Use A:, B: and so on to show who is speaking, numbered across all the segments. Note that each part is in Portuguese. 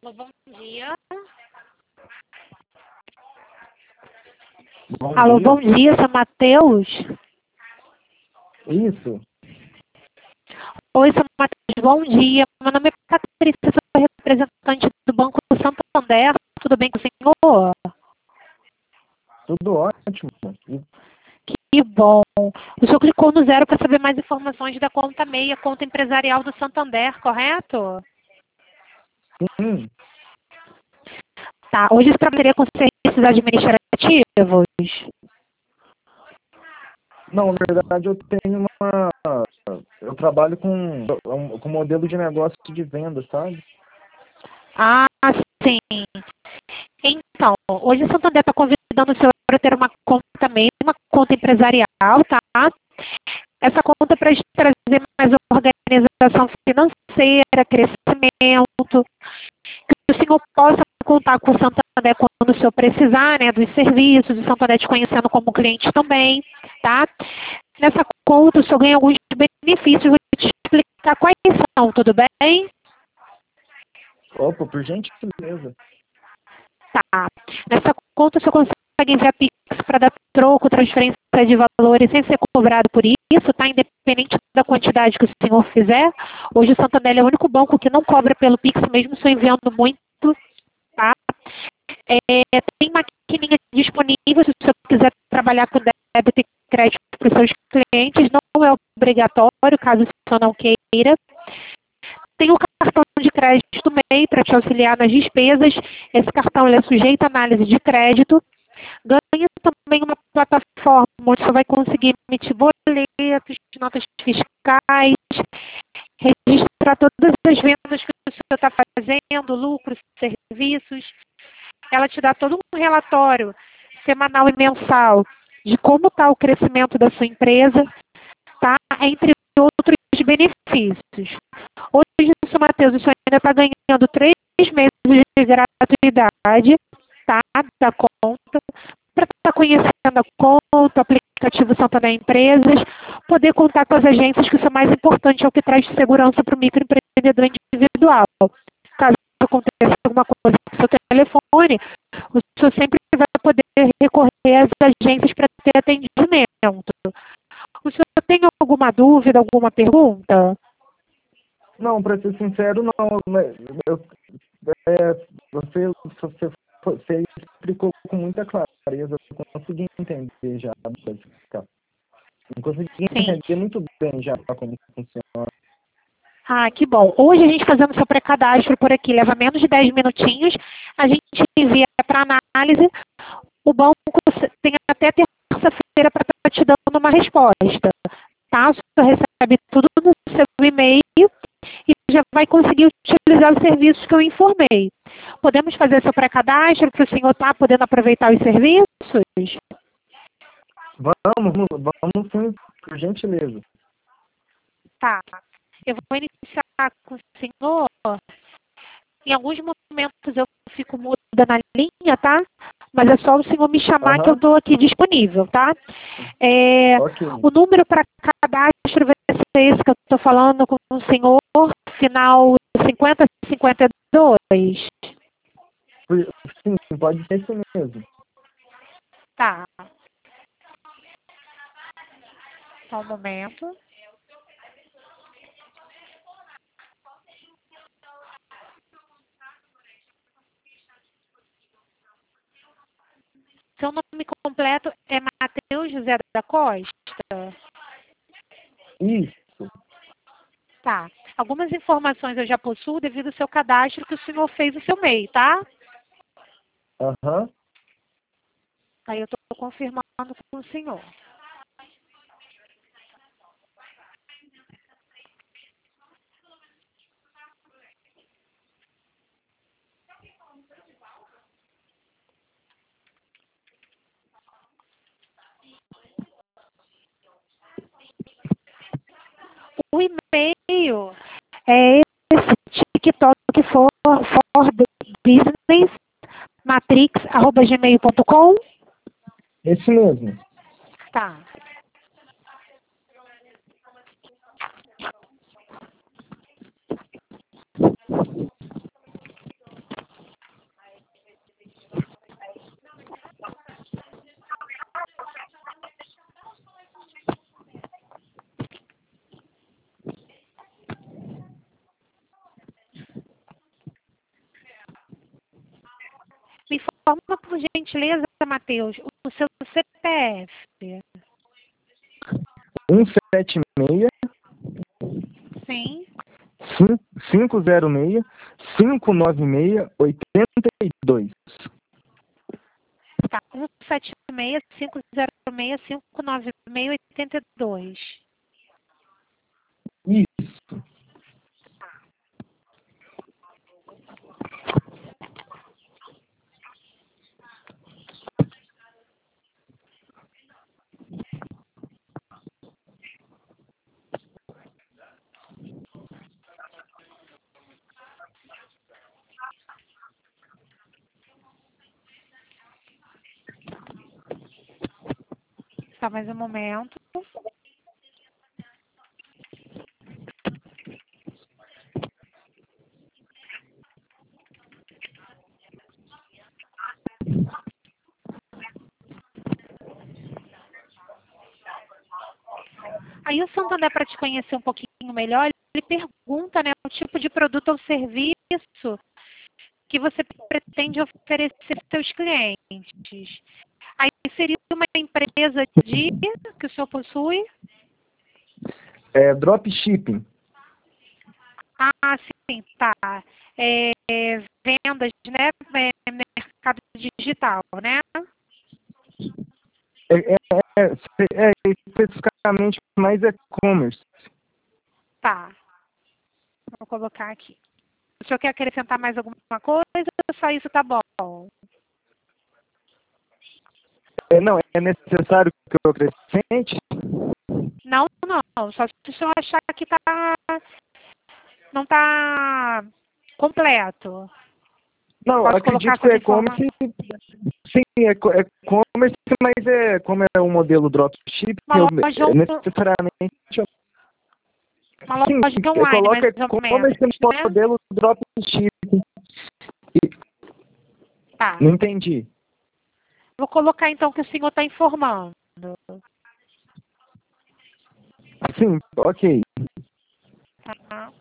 A: Bom dia.
B: Bom
A: Alô,
B: dia.
A: bom dia, São Mateus.
B: Isso.
A: Oi, São Mateus, bom dia. Meu nome é Patrícia, sou representante do Banco Santander. Tudo bem com o senhor?
B: Tudo ótimo.
A: Que bom. O senhor clicou no 0 para saber mais informações da conta MEI, a conta empresarial do Santander, correto?
B: Sim.
A: Tá. Hoje você trabalharia com serviços administrativos?
B: Não, na verdade eu tenho uma. Eu trabalho com modelo de negócio de venda, sabe?
A: Ah, sim. Então, hoje o Santander está convidando o senhor para ter uma conta MEI, uma conta empresarial, tá? Essa conta para trazer mais organização financeira, crescimento, que o senhor possa contar com o Santander quando o senhor precisar, né, dos serviços, o Santander te conhecendo como cliente também, tá? Nessa conta o senhor ganha alguns benefícios, vou te explicar quais são, tudo bem?
B: Opa, por gentileza.
A: Tá. Nessa conta o senhor consegue enviar Pix para dar troco, transferência de valores sem ser cobrado por isso, tá? Independente da quantidade que o senhor fizer. Hoje o Santander é o único banco que não cobra pelo Pix, mesmo se eu enviando muito, tá? Tem maquininha disponível se o senhor quiser trabalhar com débito e crédito para os seus clientes, não é obrigatório, caso o senhor não queira. Tem o cartão de crédito MEI para te auxiliar nas despesas. Esse cartão ele é sujeito à análise de crédito. Ganha também uma plataforma onde você vai conseguir emitir boletos, notas fiscais, registrar todas as vendas que o senhor está fazendo, lucros, serviços. Ela te dá todo um relatório semanal e mensal de como está o crescimento da sua empresa, tá? Entre outros benefícios. Hoje, Sr. Matheus, o senhor ainda está ganhando 3 meses de gratuidade, tá? Da conta, para estar conhecendo a conta, o aplicativo Santander Empresas, poder contar com as agências, que isso é mais importante, é o que traz segurança para o microempreendedor individual. Caso aconteça alguma coisa com o seu telefone, o senhor sempre vai poder recorrer às agências para ter atendimento. O senhor tem alguma dúvida, alguma pergunta?
B: Não, para ser sincero, não. Você explicou com muita clareza. Eu consegui entender já. Eu consegui
A: Sim.
B: entender muito bem já como funciona.
A: Ah, que bom. Hoje a gente fazendo seu pré-cadastro por aqui, leva menos de 10 minutinhos, a gente envia para análise, o banco tem até terça-feira para estar te dando uma resposta, tá? O senhor recebe tudo no seu e-mail e já vai conseguir utilizar os serviços que eu informei. Podemos fazer seu pré-cadastro para o senhor estar podendo aproveitar os serviços?
B: Vamos sim, por gentileza.
A: Tá. Eu vou iniciar com o senhor. Em alguns momentos eu fico muda na linha, tá? Mas é só o senhor me chamar que eu
B: Aham,
A: estou aqui disponível, tá?
B: ok.
A: O número para cadastro vai ser esse que eu estou falando com o senhor, final 5052.
B: Sim, pode ser isso mesmo.
A: Tá. Só um momento. Seu nome completo é Matheus José da Costa?
B: Isso.
A: Tá. Algumas informações eu já possuo devido ao seu cadastro que o senhor fez o seu MEI, tá?
B: Aham.
A: Aí eu estou confirmando com o senhor. O e-mail é esse, TikTok for business, matrix@gmail.com.
B: Esse mesmo.
A: Tá. informa, por gentileza, Matheus, o seu CPF.
B: 176
A: Sim.
B: 506 596 82.
A: Tá. 176-506-596-82.
B: Isso.
A: Tá, mais um momento. Aí o Santander, para te conhecer um pouquinho melhor, ele pergunta, né, o tipo de produto ou serviço que você pretende oferecer aos seus clientes. Aí seria uma empresa que o senhor possui?
B: Dropshipping.
A: Ah, sim, tá. Vendas, né? Mercado digital, né?
B: Especificamente mais e-commerce.
A: Tá. Vou colocar aqui. O senhor quer acrescentar mais alguma coisa ou só isso tá bom?
B: Não, é necessário que eu acrescente?
A: Não, não. Só se o senhor achar que não tá completo.
B: Não,
A: Posso colocar
B: acredito que
A: essas
B: o
A: informações?
B: e-commerce, sim, e-commerce, mas como é um modelo dropship,
A: Uma loja,
B: necessariamente,
A: uma
B: sim,
A: loja online,
B: coloca
A: mais ou menos,
B: e-commerce no
A: né?
B: modelo dropship.
A: Tá.
B: Não entendi.
A: Vou colocar então que o senhor está informando.
B: Sim, ok.
A: Tá.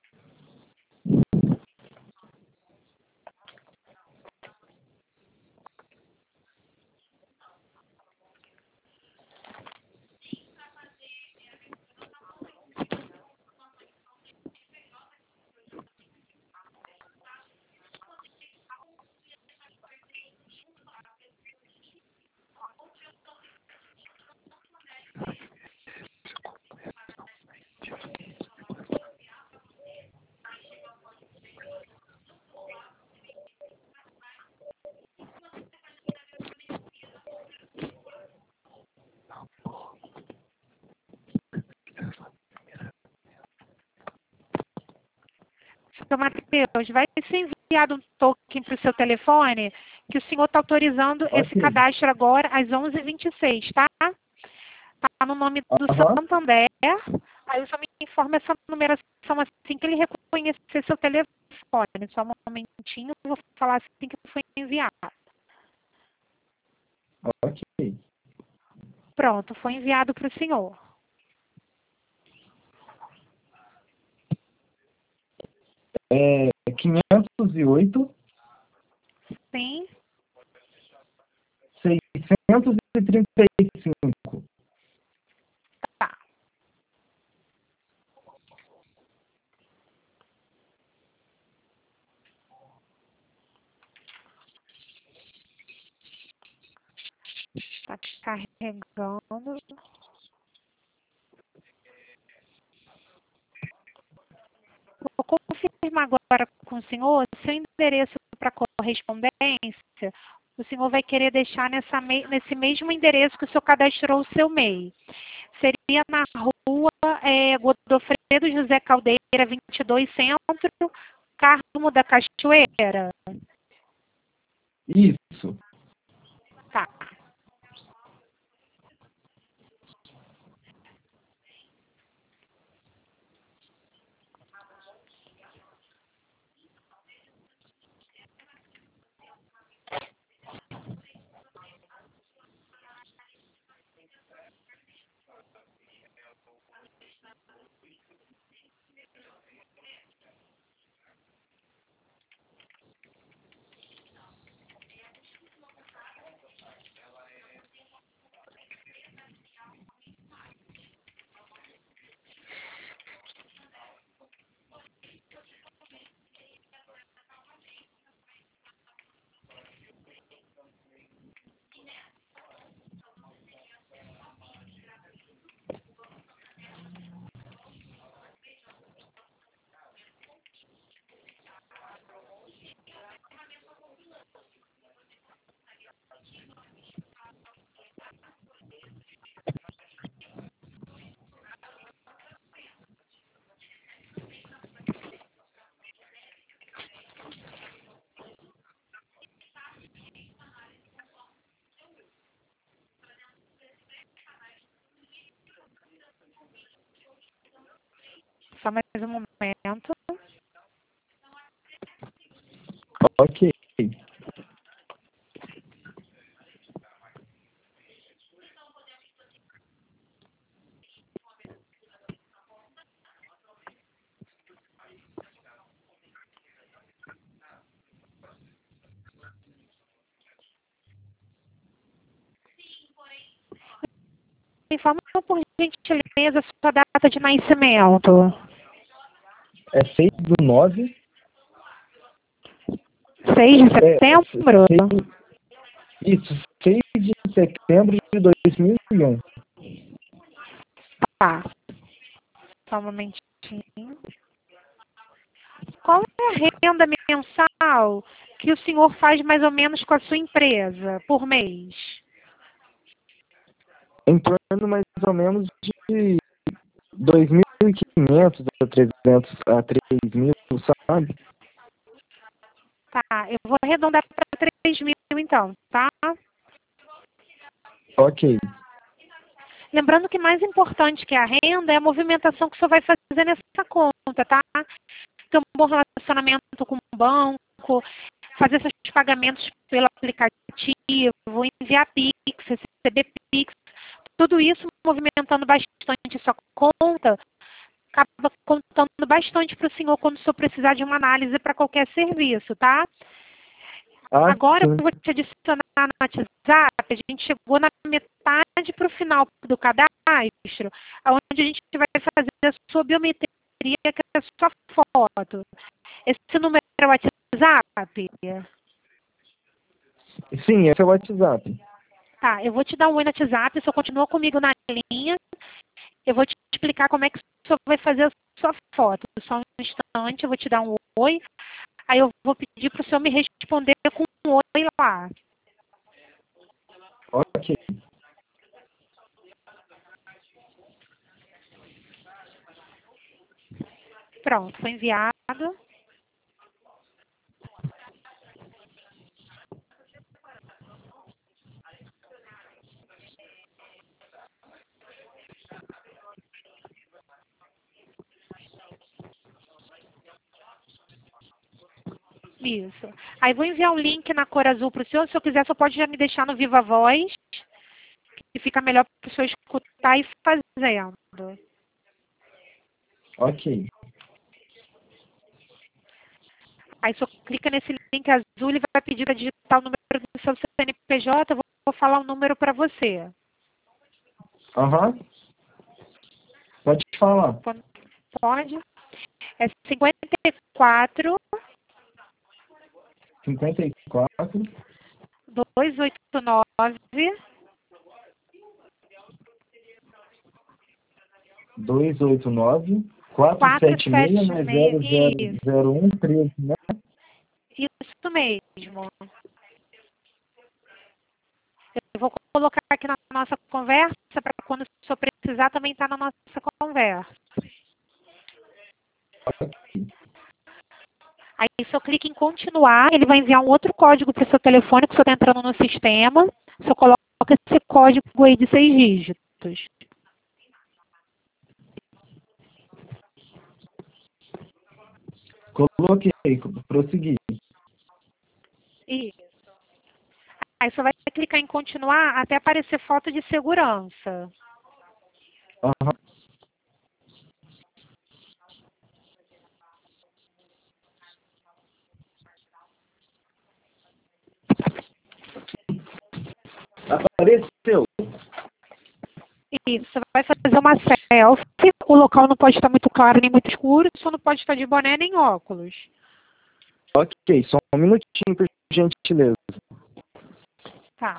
A: Seu Matheus, vai ser enviado um token para o seu telefone que o senhor está autorizando esse
B: Ok.
A: cadastro agora às 11h26, tá? Tá no nome do
B: Aham.
A: Santander. Aí o senhor me informa essa numeração assim que ele reconhecer seu telefone. Só um momentinho, eu vou falar assim que foi enviado.
B: Ok.
A: Pronto, foi enviado para o senhor.
B: É 508
A: Sim.
B: 635.
A: Tá. Tá carregando. Vou confirmar agora com o senhor seu endereço para correspondência. O senhor vai querer deixar nesse mesmo endereço que o senhor cadastrou o seu MEI. Seria na rua Godofredo José Caldeira, 22, Centro, Carmo da Cachoeira.
B: Isso.
A: Tá. Só mais um momento.
B: Ok.
A: Informa por gentileza a sua data de nascimento.
B: É 6/9.
A: 6 de setembro?
B: Isso, 6 de setembro de 2001.
A: Tá. Só um momentinho. Qual é a renda mensal que o senhor faz mais ou menos com a sua empresa por mês?
B: Em torno mais ou menos de 2.500 a 300 a 3.000, sabe?
A: Tá, eu vou arredondar para 3 mil então, tá?
B: Ok.
A: Lembrando que mais importante que a renda é a movimentação que o senhor vai fazer nessa conta, tá? Ter um bom relacionamento com o banco, fazer seus pagamentos pelo aplicativo, enviar Pix, receber Pix, tudo isso movimentando bastante sua conta, acaba contando bastante para o senhor quando o senhor precisar de uma análise para qualquer serviço, tá?
B: Ah,
A: Agora
B: sim.
A: eu vou te adicionar no WhatsApp, a gente chegou na metade para o final do cadastro, onde a gente vai fazer a sua biometria, que é a sua foto. Esse número é o WhatsApp?
B: Sim, esse é o WhatsApp.
A: Tá, eu vou te dar um oi no WhatsApp, o senhor continua comigo na linha, eu vou te explicar como é que o senhor vai fazer a sua foto. Só um instante, eu vou te dar um oi, aí eu vou pedir para o senhor me responder com um oi lá.
B: Ok.
A: Pronto, foi enviado. Isso. Aí vou enviar um link na cor azul para o senhor. Se eu quiser, só pode já me deixar no Viva Voz, que fica melhor para o senhor escutar e fazendo.
B: Ok.
A: Aí o senhor clica nesse link azul, ele vai pedir para digitar o número do seu CNPJ. Eu vou falar o número para você.
B: Aham. Pode falar.
A: Pode? É 54
B: 54
A: 289
B: 289 476 mais
A: 476. Isso,
B: 000113, né?
A: isso mesmo. Eu vou colocar aqui na nossa conversa para quando o senhor precisar também estar na nossa conversa. Aí o senhor clica em continuar, ele vai enviar um outro código para o seu telefone que o senhor está entrando no sistema. O senhor coloca esse código aí de 6 dígitos.
B: Coloquei, prossegui.
A: Isso. Aí você vai clicar em continuar até aparecer foto de segurança.
B: Aham. Apareceu.
A: Isso, você vai fazer uma selfie. O local não pode estar muito claro nem muito escuro, só não pode estar de boné nem óculos.
B: Ok, só um minutinho, por gentileza.
A: Tá.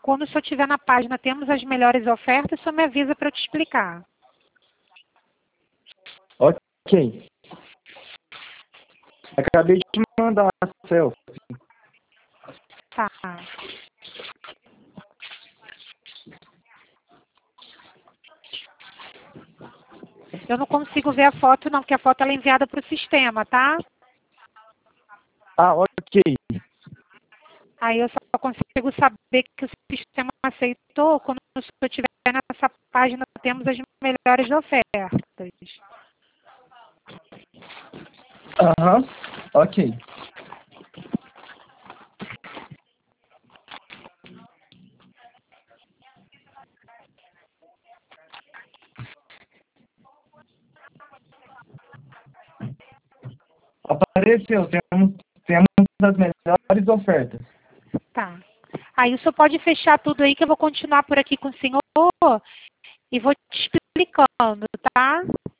A: Quando o senhor estiver na página, temos as melhores ofertas, o senhor me avisa para eu te explicar.
B: Ok. Acabei de mandar a selfie.
A: Tá. Eu não consigo ver a foto, não, porque a foto ela é enviada para o sistema, tá?
B: Ah, ok.
A: Aí eu só consigo saber que o sistema aceitou quando o senhor estiver nessa página, temos as melhores ofertas.
B: Aham. Ok. Apareceu. Temos as melhores ofertas.
A: Tá. Aí o senhor pode fechar tudo aí que eu vou continuar por aqui com o senhor e vou te explicando, tá?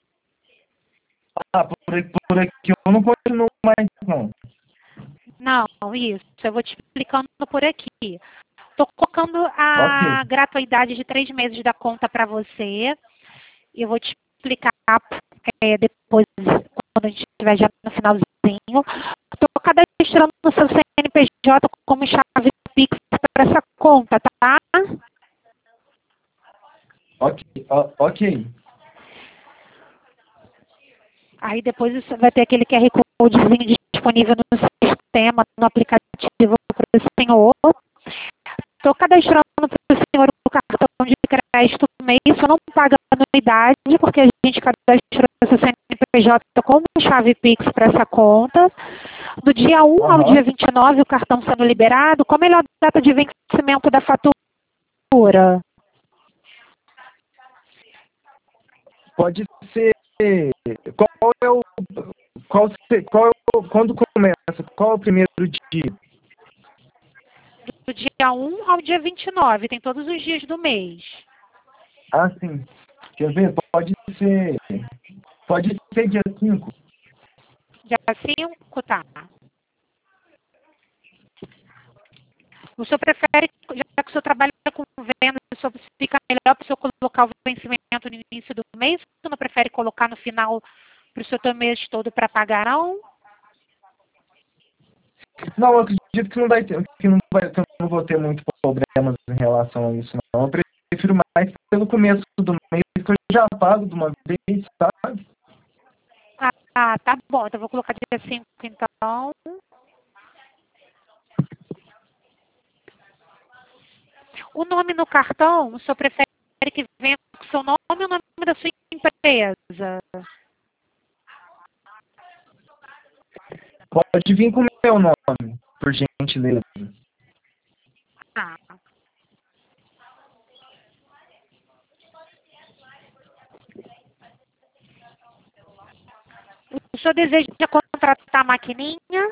B: Ah, por aqui eu não continuo mais, não.
A: Não, isso. Eu vou te explicando por aqui. Estou colocando
B: Ok.
A: a gratuidade de 3 meses da conta para você. E eu vou te explicar depois, quando a gente estiver já no finalzinho. Estou cadastrando o seu CNPJ como chave Pix para essa conta, tá?
B: Ok. Ok.
A: Aí depois você vai ter aquele QR Codezinho disponível no sistema, no aplicativo para o senhor. Estou cadastrando para o senhor o cartão de crédito mês, só não paga anuidade, porque a gente cadastrou essa CNPJ como chave Pix para essa conta. Do dia 1 ao
B: Aham.
A: dia 29, o cartão sendo liberado, qual a melhor data de vencimento da fatura?
B: Pode ser. Qual é o. Quando começa? Qual é o primeiro dia?
A: Do dia 1 ao dia 29, tem todos os dias do mês.
B: Ah, sim. Quer ver? Ser. Pode ser dia 5.
A: Dia 5, tá. O senhor prefere, já que o senhor trabalha com venda, o senhor fica melhor para o senhor colocar o vencimento no início do mês? O senhor não prefere colocar no final para o senhor ter o mês todo para pagar, não?
B: Não, eu acredito que não vai ter, que eu não vou ter muitos problemas em relação a isso, não. Eu prefiro mais pelo começo do mês, que eu já pago de uma vez, sabe?
A: Ah, tá bom. Então, eu vou colocar dia 5, então. O nome no cartão, o senhor prefere que venha com o seu nome ou o nome da sua empresa?
B: Pode vir com o meu nome, por gentileza.
A: Ah, o senhor deseja contratar a maquininha?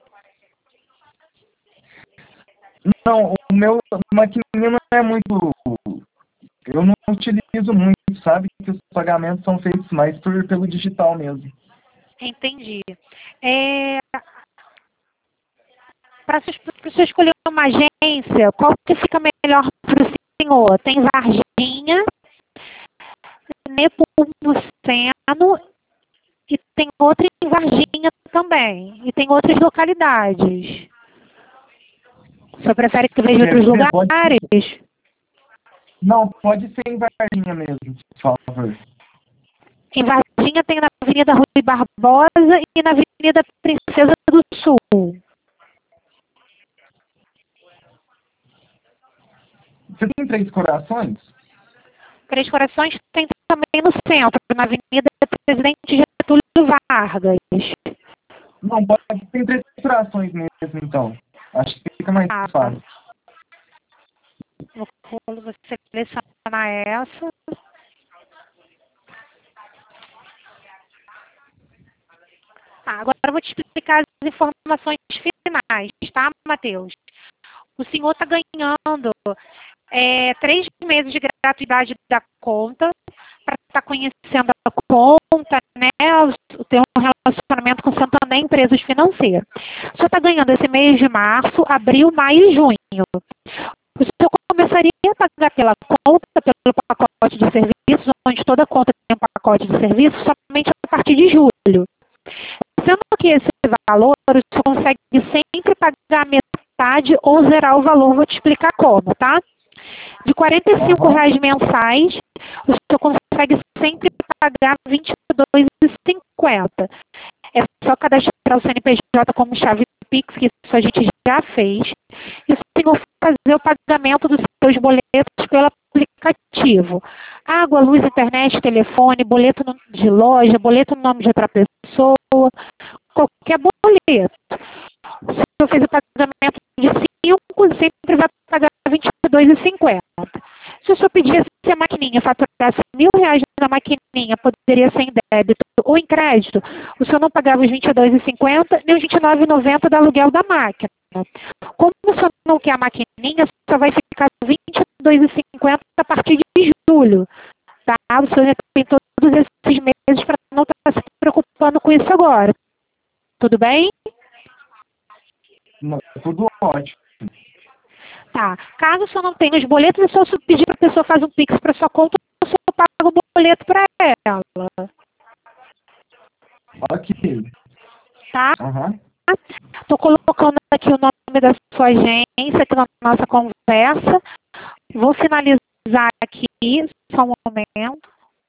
B: Não, o meu maquininha não é muito. Eu não utilizo muito, sabe? Que os pagamentos são feitos mais pelo digital mesmo.
A: Entendi. Para você escolher uma agência, qual que fica melhor para o senhor? Tem Varginha, Nepomuceno e tem outra em Varginha também. E tem outras localidades. O senhor prefere que veja
B: Quer
A: outros
B: dizer,
A: lugares?
B: não, pode ser em Varginha mesmo, por favor.
A: Em Varginha tem na Avenida Rui Barbosa e na Avenida Princesa do Sul.
B: Você tem Três Corações?
A: Três Corações tem também no centro, na Avenida Presidente Getúlio Vargas.
B: Não, pode ter Três Corações mesmo, então. Acho que fica mais
A: Ah, tá.
B: fácil.
A: Vou selecionar essa. Agora eu vou te explicar as informações finais, tá, Matheus? O senhor está ganhando 3 meses de gratuidade da conta para estar conhecendo a conta, né? Ter um relacionamento com o Santander Empresas Financeiras. O senhor está ganhando esse mês de março, abril, maio e junho. O senhor começaria a pagar pela conta, pelo pacote de serviços, onde toda conta tem um pacote de serviços, somente a partir de julho. Sendo que esse valor, você consegue sempre pagar metade ou zerar o valor, vou te explicar como, tá? De R$ 45 mensais, o senhor consegue sempre pagar R$ 22,50. É só cadastrar o CNPJ como chave Pix, que isso a gente já fez, e o senhor fazer o pagamento dos seus boletos pelo aplicativo. Água, luz, internet, telefone, boleto de loja, boleto no nome de outra pessoa, qualquer boleto. Se o senhor fez o pagamento de 5, sempre vai pagar R$ 22,50. Se o senhor pedisse a maquininha, faturasse R$ 1.000 na maquininha, poderia ser em débito ou em crédito, o senhor não pagava os R$ 22,50 nem os R$ 29,90 do aluguel da máquina. Como o senhor não quer a maquininha, só vai ficar R$ 22,50 a partir de julho. Tá? O senhor tem todos esses meses para não estar se preocupando com isso agora. Tudo bem?
B: Tudo ótimo.
A: Tá. Caso o senhor não tenha os boletos, é só pedir para a pessoa fazer um Pix para sua conta, o senhor paga o boleto para ela.
B: Ok.
A: Tá?
B: Uhum.
A: Estou colocando aqui o nome da sua agência, aqui na nossa conversa. Vou finalizar aqui, só um momento.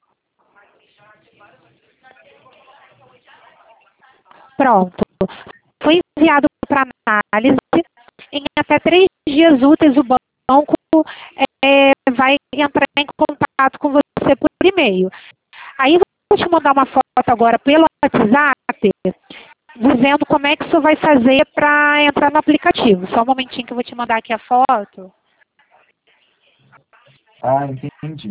A: Pronto. Foi enviado para análise. Em até 3 dias úteis, o banco vai entrar em contato com você por e-mail. Aí eu vou te mandar uma foto agora pelo WhatsApp, dizendo como é que o senhor vai fazer para entrar no aplicativo. Só um momentinho que eu vou te mandar aqui a foto.
B: Ah, entendi.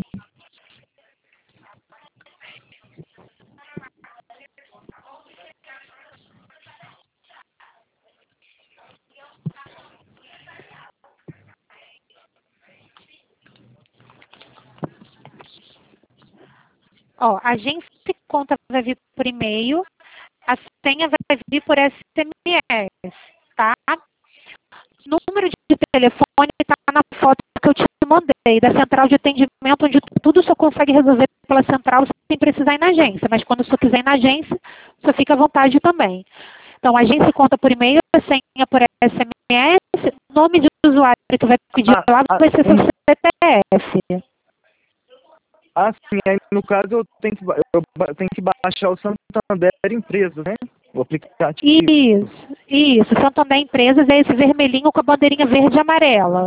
A: Ó, a agência de conta vai vir por e-mail, a senha vai vir por SMS, tá? O número de telefone está na foto que eu te mandei, da central de atendimento, onde tudo o senhor consegue resolver pela central sem precisar ir na agência. Mas quando o senhor quiser ir na agência, o senhor fica à vontade também. Então, a agência conta por e-mail, a senha por SMS, nome de usuário que vai pedir lá vai ser seu CPF.
B: Sim, aí no caso eu tenho que baixar o Santander Empresas, né? O aplicativo.
A: Isso. Santander Empresas é esse vermelhinho com a bandeirinha verde e amarela.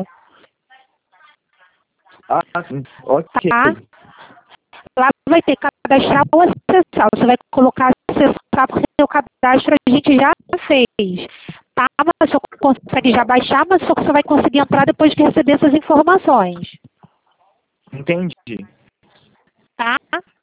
B: Sim. Ok.
A: Tá? Lá vai ter cadastrar ou acessar. Você vai colocar acessar porque o cadastro a gente já fez. Tá? Mas você consegue já baixar, mas só que você vai conseguir entrar depois que receber essas informações.
B: Entendi.
A: Tá?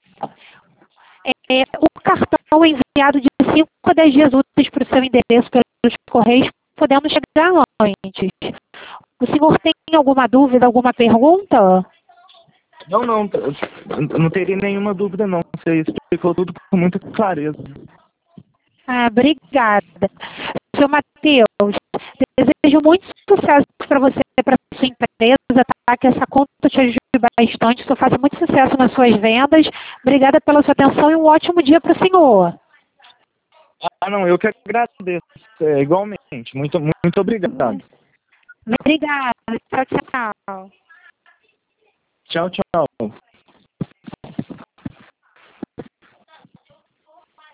A: O cartão é enviado de 5 a 10 dias úteis para o seu endereço pelos correios, podendo chegar antes. O senhor tem alguma dúvida, alguma pergunta?
B: Não, eu não teria nenhuma dúvida não. Você explicou tudo com muita clareza.
A: Obrigada. Seu Matheus, desejo muito sucesso para você e para sua empresa, tá? Que essa conta te ajude bastante, que eu faça muito sucesso nas suas vendas. Obrigada pela sua atenção e um ótimo dia para o senhor.
B: Não, eu que agradeço. Igualmente. Muito obrigado.
A: Obrigada. Tchau, tchau.
B: Tchau, tchau.